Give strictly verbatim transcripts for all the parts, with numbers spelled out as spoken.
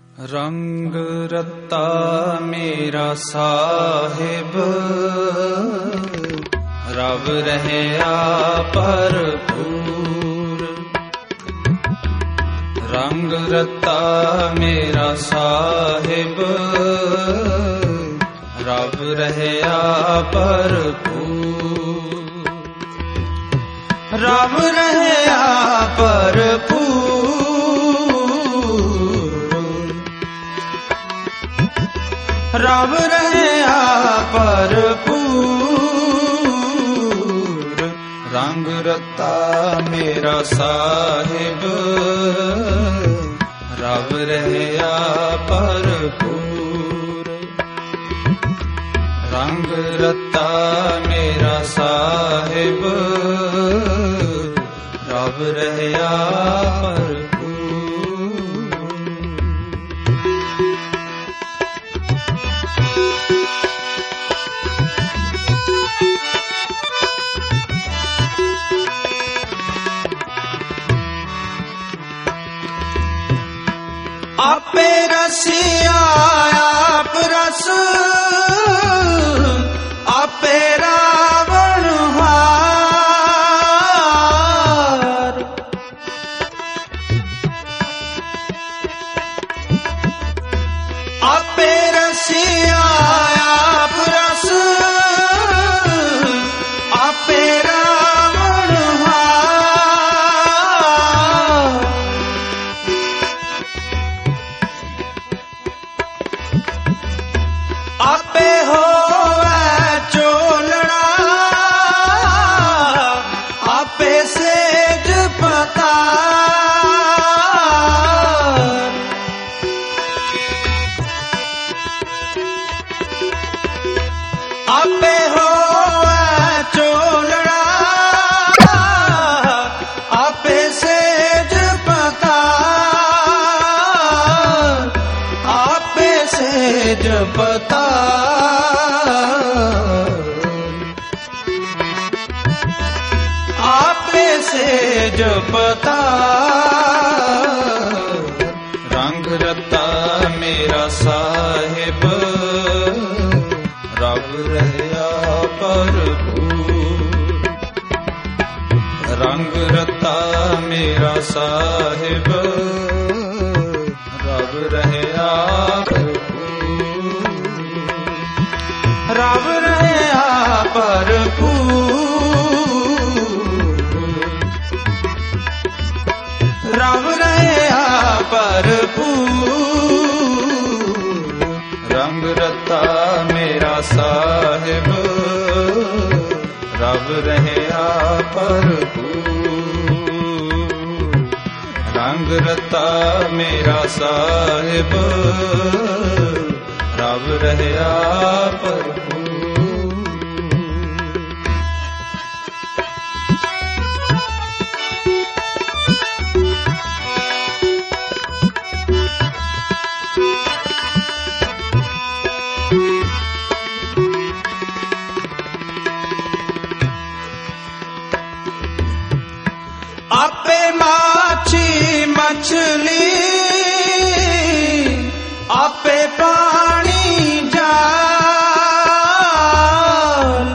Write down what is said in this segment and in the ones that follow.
ਰੰਗ ਰਤਾ ਮੇਰਾ ਸਾਹਿਬ, ਰਬ ਰਹਿਆ ਭਰਪੂਰ। ਰੰਗ ਰਤਾ ਮੇਰਾ ਸਾਹਿਬ, ਰਬ ਰਹਿਆ ਭਰਪੂਰ। ਰਬ ਰਹਿਆ ਭਰਪੂਰ, ਰਬ ਰਹਿਆ ਭਰਪੂਰ। ਰੰਗ ਰਤਾ ਮੇਰਾ ਸਾਹਿਬ, ਰਬ ਰਹਿਆ ਭਰਪੂਰ। ਰੰਗ ਰਤਾ ਮੇਰਾ ਸਾਹਿਬ, ਰਬ ਰਹਿਆ ਭਰਪੂਰ। ਆਪੇ ਰਸਿਆ ਆਪ ਰਸ, ਆਪੇ ਰਾਵਣ ਹਾਰ। ਆਪੇ ਰਸਿਆ ਆਪ ਰਸ, ਆਪੇ ਰਾਵਣ ਹਾਰ। ਆਪੇ ਹੋਵੇ ਚੋਲਣਾ, ਆਪੇ ਸੇਜ ਪਤਾਰ। ਆਪੇ ਹੋਵੇ ਚੋਲਣਾ, ਆਪੇ ਸੇਜ ਪਤਾਰ। ਆਪੇ ਸੇਜ ਪਤਾਰ, ਆਪੇ ਸੇਜ ਪਤਾਰ। ਰੰਗ ਰਤਾ ਮੇਰਾ ਸਾਹਿਬ, ਰਬ ਰਹਿਆ ਭਰਪੂਰ। ਰੰਗ ਰਤਾ ਮੇਰਾ ਸਾਹਿਬ, ਰਬ ਰਹਿਆ ਭਰਪੂਰ। ਰਬ ਰਹਿਆ ਭਰਪੂਰ, ਰਬ ਰਹਿਆ ਭਰਪੂਰ। ਰੰਗ ਰਤਾ ਮੇਰਾ ਸਾਹਿਬ, ਰਬ ਰਹਿਆ ਭਰਪੂਰ। ਰੰਗ ਰਤਾ ਮੇਰਾ ਸਾਹਿਬ, ਰਬ ਰਹਿਆ ਭਰਪੂਰ। ਆਪੇ ਮਾਛੀ ਮਛਲੀ, ਆਪੇ ਪਾਣੀ ਜਾਲ।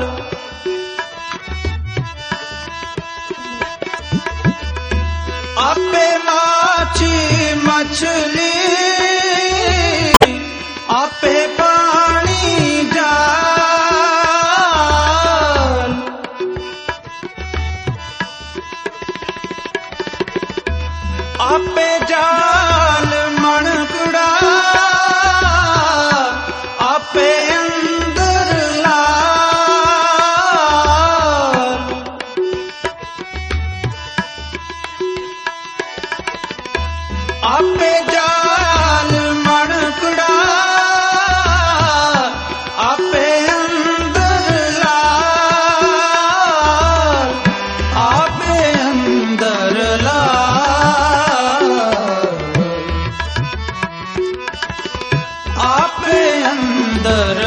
ਆਪੇ ਮਾਛੀ ਮਛਲੀ, ਆਪੇ ਪਾਣੀ ਜਾਲ। ਆਪੇ ਜਾਲ ਮਣਕੜਾ, ਆਪੇ ਅੰਦਰ ਲਾਲ। ਆਪੇ ਜਾਲ ਮਣਕੜਾ, ਆਪੇ ਅੰਦਰ ਲਾਲ। ਆਪੇ ਅੰਦਰ ਲਾਲ, ਆਪੇ ਅੰਦਰ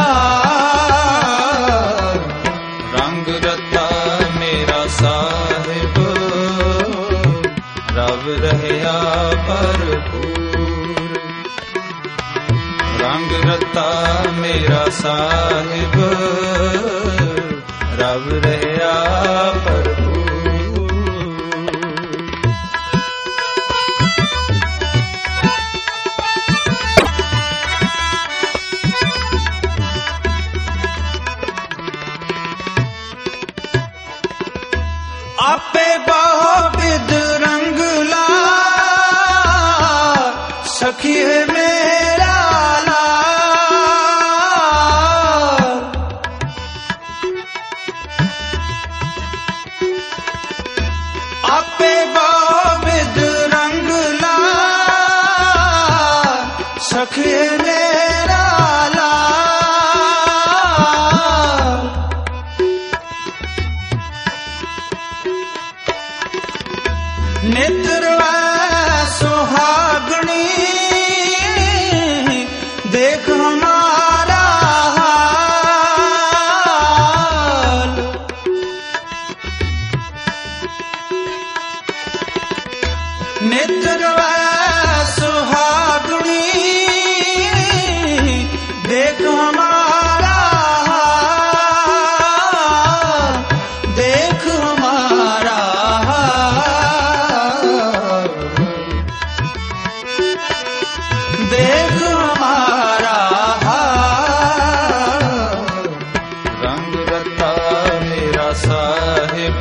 ਲਾਲ। ਰੰਗ ਰਤਾ ਮੇਰਾ ਸਾਹਿਬ, ਰਬ ਰਹਿਆ ਭਰਪੂਰ। रंग रता मेरा साहिब रब रहया प्रभु। आपे बहु विध रंग ला सखी है मेरा लाल। आपे बहु विध रंग ला सखी है मेरा लाल। नेत्र सुहागणी देख हमारा हाल। नेत्र सुहागणी देख हमारा हाल। देख हमारा देख हमारा हाल। रंग रता मेरा साहिब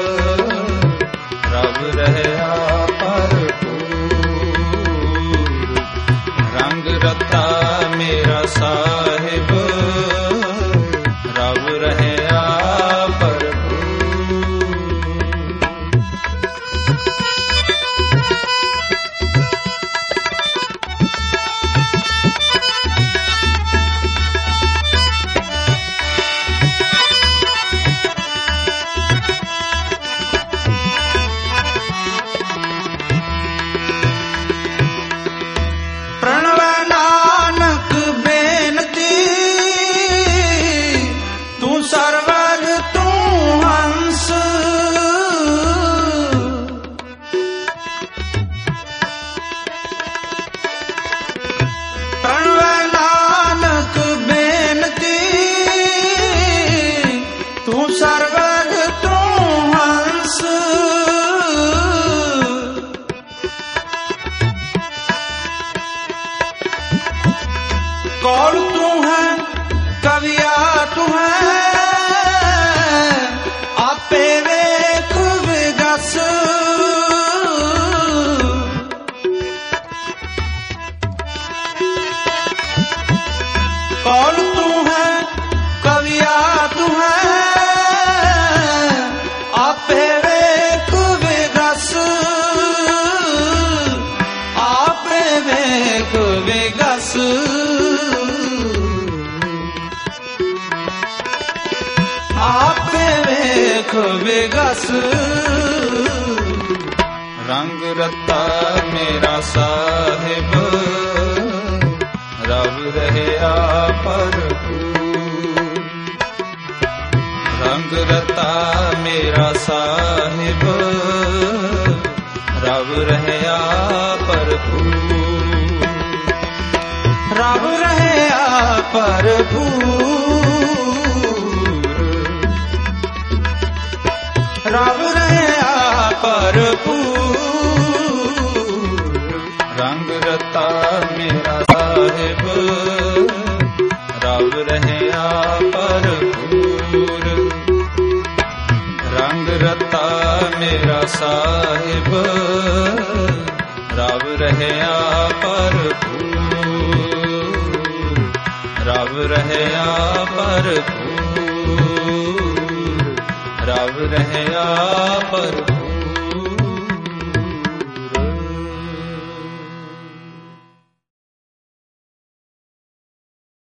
रब रहया भरपूर। रंग रता मेरा साहिब रब रहया प्रणव नानक बेनती तू सरवर तू हंस। प्रणव नानक बेनती तू सरवर तू हंस। कौन तू है कविया तू है आपे वेख विगस। कौन तू है कविया तू है आपे वेख विगस। आपे वेख विगस। आपे वेख विगस। रंग रता मेरा साहिब रब रहया भरपूर। रंग रता मेरा साहिब रब रहया भरपूर। रब रहया भरपूर। रब रहया भरपूर। रंग रता मेरा साहिब रब रहया भरपूर। रंग रता मेरा साहिब रब रहया भरपूर। रब रहया भरपूर। रब रहया भरपूर।